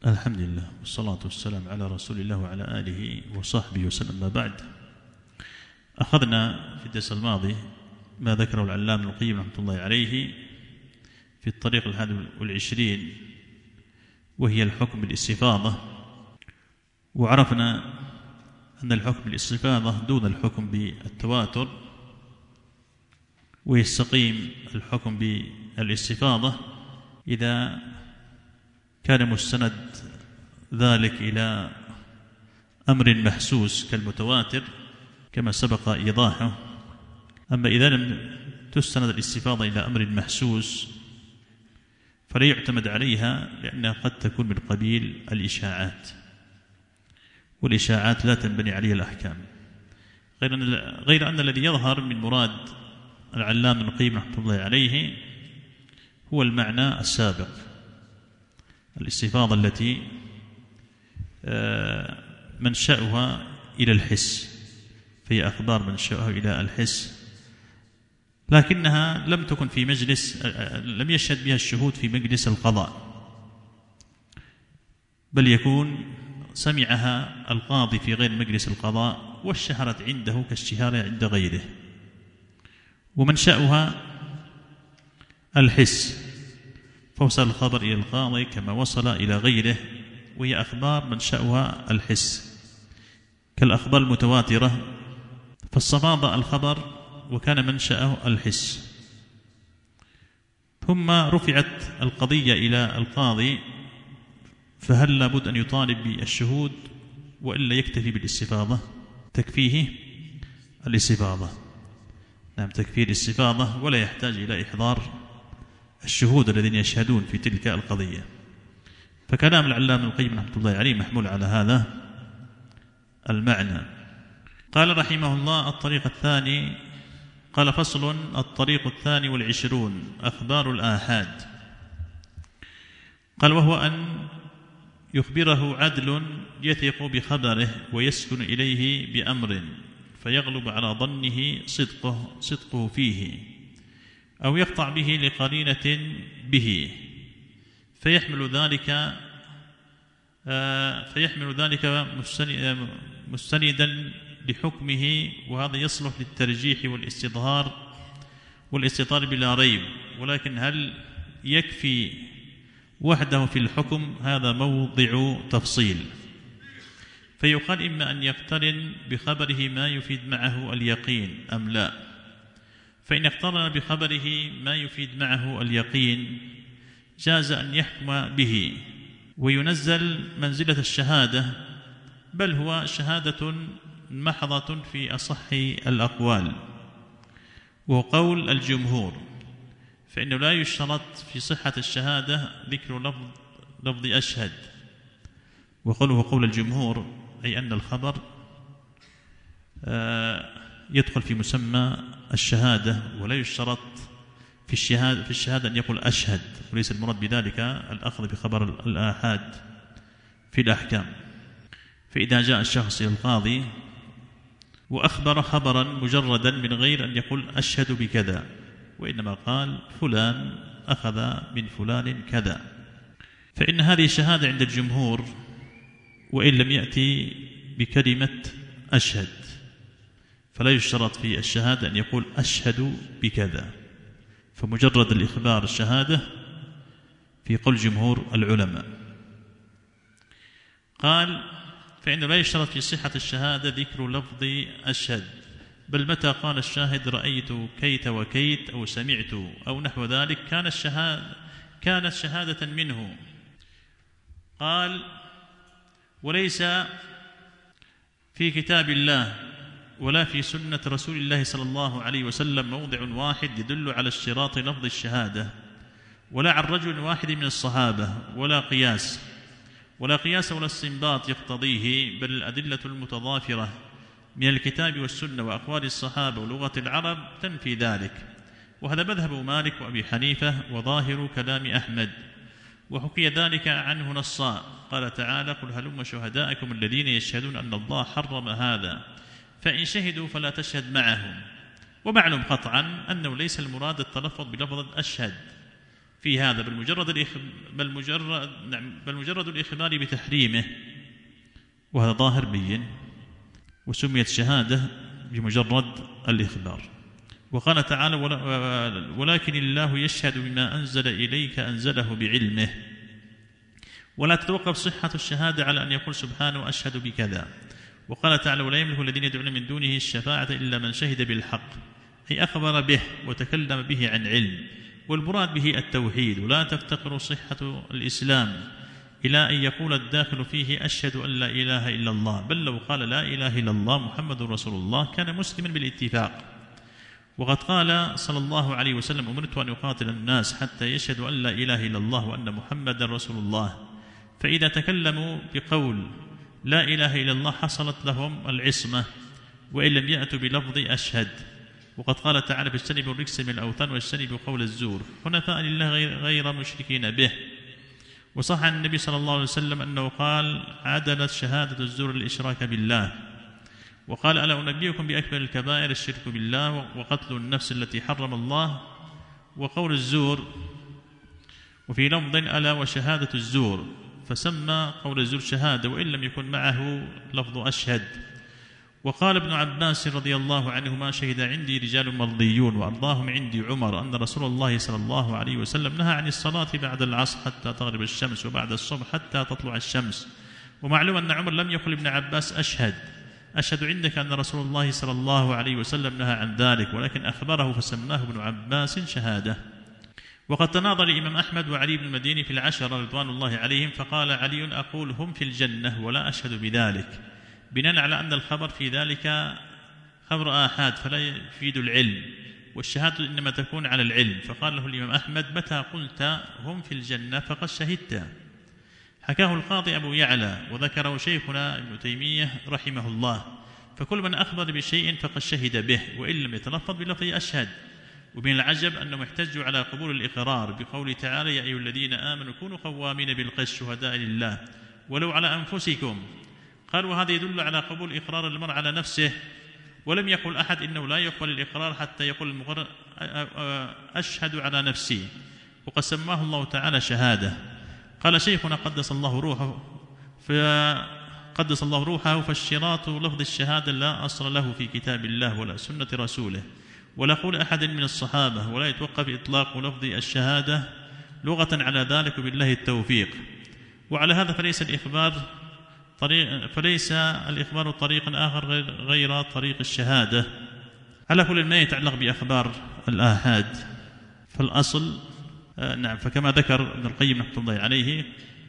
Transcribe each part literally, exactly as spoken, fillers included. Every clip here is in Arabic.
الحمد لله والصلاة والسلام على رسول الله وعلى آله وصحبه وسلم. ما بعد، أخذنا في الدرس الماضي ما ذكره العلامة ابن القيم رحمة الله عليه في الطريق الحادي والعشرين، وهي الحكم بالاستفاضة، وعرفنا أن الحكم بالاستفاضة دون الحكم بالتواتر، ويستقيم الحكم بالاستفاضة إذا كان مستند ذلك إلى أمر محسوس كالمتواتر كما سبق إيضاحه. أما إذا لم تستند الاستفاضة إلى أمر محسوس فلا يعتمد عليها، لأنها قد تكون من قبيل الإشاعات، والإشاعات لا تنبني عليها الأحكام، غير أن, غير أن الذي يظهر من مراد العلامة ابن القيم رحمة الله عليه هو المعنى السابق، الاستفاضة التي منشأها إلى الحس، فهي أخبار منشأها إلى الحس، لكنها لم تكن في مجلس، لم يشهد بها الشهود في مجلس القضاء، بل يكون سمعها القاضي في غير مجلس القضاء واشتهرت عنده كاشتهارها عند غيره، ومنشأها الحس، فوصل الخبر إلى القاضي كما وصل إلى غيره، وهي أخبار منشأها الحس كالأخبار المتواترة، فاستفاض الخبر وكان منشأه الحس، ثم رفعت القضية إلى القاضي، فهل لابد أن يطالب بالشهود وإلا يكتفي بالاستفاضة؟ تكفيه الاستفاضة، نعم تكفيه الاستفاضة، ولا يحتاج إلى إحضار الشهود الذين يشهدون في تلك القضية. فكلام العلامة ابن القيم رحمة الله عليه محمول على هذا المعنى. قال رحمه الله: الطريق الثاني، قال: فصل. الطريق الثاني والعشرون أخبار الآحاد. قال: وهو أن يخبره عدل يثق بخبره ويسكن إليه بأمر فيغلب على ظنه صدقه, صدقه فيه، أو يقطع به لقرينة به فيحمل ذلك فيحمل ذلك مستندا لحكمه، وهذا يصلح للترجيح والاستظهار والاستطار بلا ريب، ولكن هل يكفي وحده في الحكم؟ هذا موضع تفصيل. فيقال إما أن يقترن بخبره ما يفيد معه اليقين أم لا، فإن اقترن بخبره ما يفيد معه اليقين جاز أن يحكم به وينزل منزلة الشهادة، بل هو شهادة محضة في أصح الأقوال، وهو قول الجمهور، فإنه لا يشترط في صحة الشهادة ذكر لفظ لفظ أشهد، وقوله قول الجمهور أي أن الخبر يدخل في مسمى الشهادة، ولا يشترط في الشهادة في الشهادة أن يقول أشهد، وليس المراد بذلك الأخذ بخبر الآحاد في الأحكام. فإذا جاء الشخص إلى القاضي وأخبر خبرا مجردا من غير أن يقول أشهد بكذا، وإنما قال فلان أخذ من فلان كذا، فإن هذه شهادة عند الجمهور، وإن لم يأتي بكلمة أشهد، فلا يشترط في الشهادة أن يقول أشهد بكذا، فمجرد الإخبار الشهادة في قول جمهور العلماء. قال: فإنه لا يشترط في صحة الشهادة ذكر لفظ أشهد، بل متى قال الشاهد رأيت كيت وكيت أو سمعت أو نحو ذلك كان الشهادة كانت شهادة منه. قال: وليس في كتاب الله ولا في سنة رسول الله صلى الله عليه وسلم موضع واحد يدل على اشتراط لفظ الشهادة، ولا عن رجل واحد من الصحابة، ولا قياس ولا قياس ولا استنباط يقتضيه، بل الأدلة المتضافرة من الكتاب والسنة وأقوال الصحابة ولغة العرب تنفي ذلك. وهذا مذهب مالك وأبي حنيفة وظاهر كلام أحمد، وحكي ذلك عنه نصا، قال تعالى: قل هلم شهداءكم الذين يشهدون أن الله حرم هذا فإن شهدوا فلا تشهد معهم. ومعلوم قطعا أنه ليس المراد التلفظ بلفظ أشهد في هذا، بل مجرد الإخ... بل مجرد نعم بل مجرد الإخبار بتحريمه، وهذا ظاهر بين، وسميت شهادة بمجرد الإخبار. وقال تعالى: ولكن الله يشهد بما أنزل إليك أنزله بعلمه. ولا تتوقف صحة الشهادة على أن يقول سبحانه أشهد بكذا. وقال تعالى: ولا يملك الذين يدعون من دونه الشفاعة إلا من شهد بالحق، أي أخبر به وتكلم به عن علم، والمراد به التوحيد. ولا تفتقر صحة الإسلام إلى أن يقول الداخل فيه أشهد أن لا إله إلا الله، بل لو قال لا إله إلا الله محمد رسول الله كان مسلما بالاتفاق. وقد قال صلى الله عليه وسلم: أمرت أن أقاتل الناس حتى يشهدوا أن لا إله إلا الله وأن محمد رسول الله. فإذا تكلموا بقول لا إله إلا الله حصلت لهم العصمة، وإن لم يأتوا بلفظ أشهد. وقد قال تعالى: فاجتنبوا الرجس من الأوثان واجتنبوا قول الزور حنفاء لله غير مشركين به. وصح عن النبي صلى الله عليه وسلم أنه قال: عدلت شهادة الزور الإشراك بالله. وقال: ألا أنبئكم بأكبر الكبائر الشرك بالله وقتل النفس التي حرم الله وقول الزور. وفي لفظ: ألا وشهادة الزور، فسمى قول الزور شهادة وإن لم يكن معه لفظ أشهد. وقال ابن عباس رضي الله عنهما: شهد عندي رجال مرضيون وأرضاهم عندي عمر أن رسول الله صلى الله عليه وسلم نهى عن الصلاة بعد العصر حتى تغرب الشمس وبعد الصبح حتى تطلع الشمس. ومعلوم أن عمر لم يقل ابن عباس أشهد أشهد عندك أن رسول الله صلى الله عليه وسلم نهى عن ذلك، ولكن أخبره فسماه ابن عباس شهادة. وقد تناظر الإمام أحمد وعلي بن المديني في العشرة رضوان الله عليهم، فقال علي: أقول هم في الجنة ولا أشهد بذلك، بناء على أن الخبر في ذلك خبر آحاد فلا يفيد العلم، والشهادة إنما تكون على العلم. فقال له الإمام أحمد: متى قلت هم في الجنة فقد شهدت. حكاه القاضي أبو يعلى وذكره شيخنا ابن تيمية رحمه الله. فكل من أخبر بشيء فقد شهد به وإن لم يتلفظ بلفظ أشهد. ومن العجب أنهم احتجوا على قبول الإقرار بقول تعالى: يا أيها الذين آمنوا كونوا قوامين بالقسط شهداء لله ولو على أنفسكم. قالوا هذا يدل على قبول إقرار المرء على نفسه، ولم يقل أحد إنه لا يقبل الإقرار حتى يقول المقرر أشهد على نفسي، وقد سماه الله تعالى شهادة. قال شيخنا قدس الله روحه فقدس الله روحه: فالشراط لفظ الشهادة لا أصل له في كتاب الله ولا سنة رسوله ولا قول أحد من الصحابة، ولا يتوقف إطلاق لفظ الشهادة لغة على ذلك بالله التوفيق. وعلى هذا فليس الإخبار طريق فليس الإخبار طريقا آخر غير طريق الشهادة. على كل ما يتعلق بأخبار الآحاد فالأصل آه نعم فكما ذكر ابن القيم رحمه الله عليه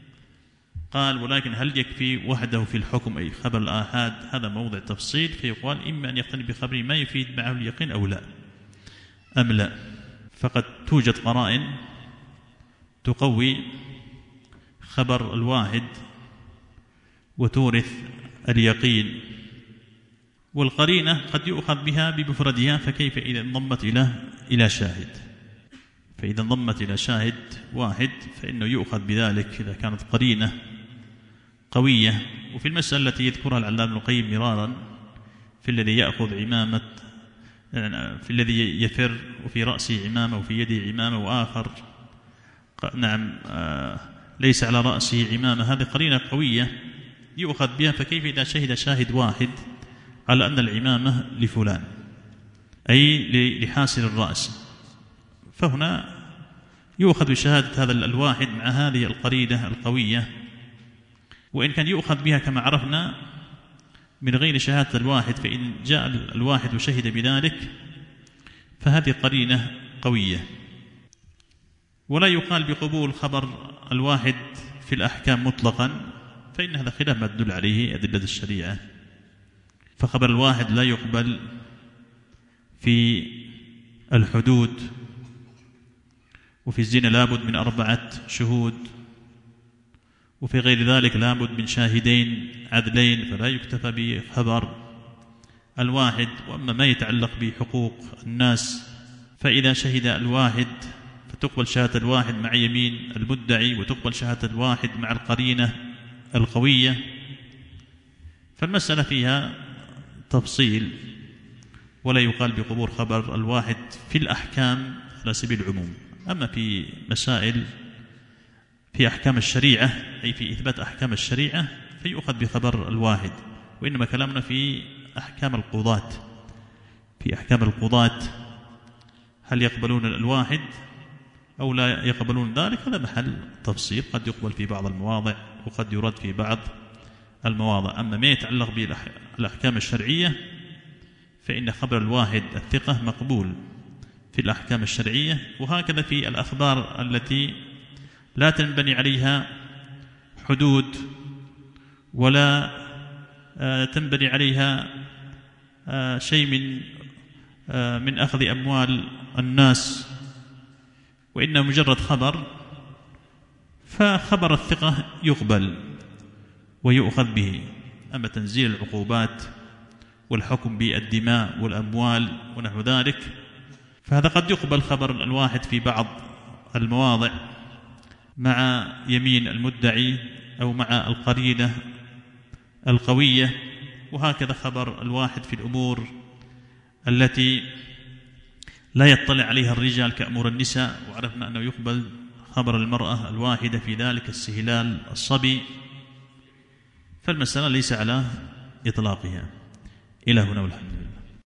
قال: ولكن هل يكفي وحده في الحكم أي خبر الآحاد؟ هذا موضع تفصيل، فيقال إما أن يقتني بخبر ما يفيد معه اليقين أو لا أم لا. فقد توجد قرائن تقوي خبر الواحد وتورث اليقين، والقرينة قد يؤخذ بها بمفردها، فكيف إذا انضمت إلى إلى شاهد؟ فإذا انضمت إلى شاهد واحد فإنه يؤخذ بذلك إذا كانت قرينة قوية. وفي المسألة التي يذكرها العلامة ابن القيم مرارا في الذي يأخذ عمامة، في الذي يفر وفي رأسه عمامة وفي يده عمامة وآخر نعم ليس على رأسه عمامة، هذه قرينة قوية يؤخذ بها. فكيف إذا شهد شاهد واحد على أن العمامة لفلان أي لحاسر الرأس؟ فهنا يؤخذ بشهادة هذا الواحد مع هذه القرينة القوية، وإن كان يؤخذ بها كما عرفنا من غير شهادة الواحد، فإن جاء الواحد وشهد بذلك فهذه قرينة قوية. ولا يقال بقبول خبر الواحد في الأحكام مطلقا، فإن هذا خلاف ما تدل عليه أدلة الشريعة. فخبر الواحد لا يقبل في الحدود، وفي الزنا لابد من أربعة شهود، وفي غير ذلك لابد من شاهدين عدلين، فلا يكتفى بخبر الواحد. وأما ما يتعلق بحقوق الناس فإذا شهد الواحد فتقبل شهادة الواحد مع يمين المدعي، وتقبل شهادة الواحد مع القرينة القوية. فالمسألة فيها تفصيل، ولا يقال بقبول خبر الواحد في الأحكام على سبيل العموم. أما في مسائل في أحكام الشريعة أي في إثبات أحكام الشريعة فيؤخذ بخبر الواحد، وإنما كلامنا في أحكام القضاة. في أحكام القضاة هل يقبلون الواحد أو لا يقبلون ذلك؟ هذا محل تفصيل، قد يقبل في بعض المواضع وقد يرد في بعض المواضع. أما ما يتعلق بالأحكام الشرعية فإن خبر الواحد الثقة مقبول في الأحكام الشرعية، وهكذا في الأخبار التي لا تنبني عليها حدود ولا تنبني عليها شيء من من أخذ أموال الناس، وإنه مجرد خبر، فخبر الثقة يقبل ويؤخذ به. أما تنزيل العقوبات والحكم بالدماء والأموال ونحو ذلك فهذا قد يقبل خبر الواحد في بعض المواضع مع يمين المدعي أو مع القرينة القوية، وهكذا خبر الواحد في الأمور التي لا يطلع عليها الرجال كأمور النساء، وعرفنا أنه يقبل خبر المرأة الواحدة في ذلك استهلال الصبي، فالمسألة ليس على إطلاقها. إلى هنا والحمد.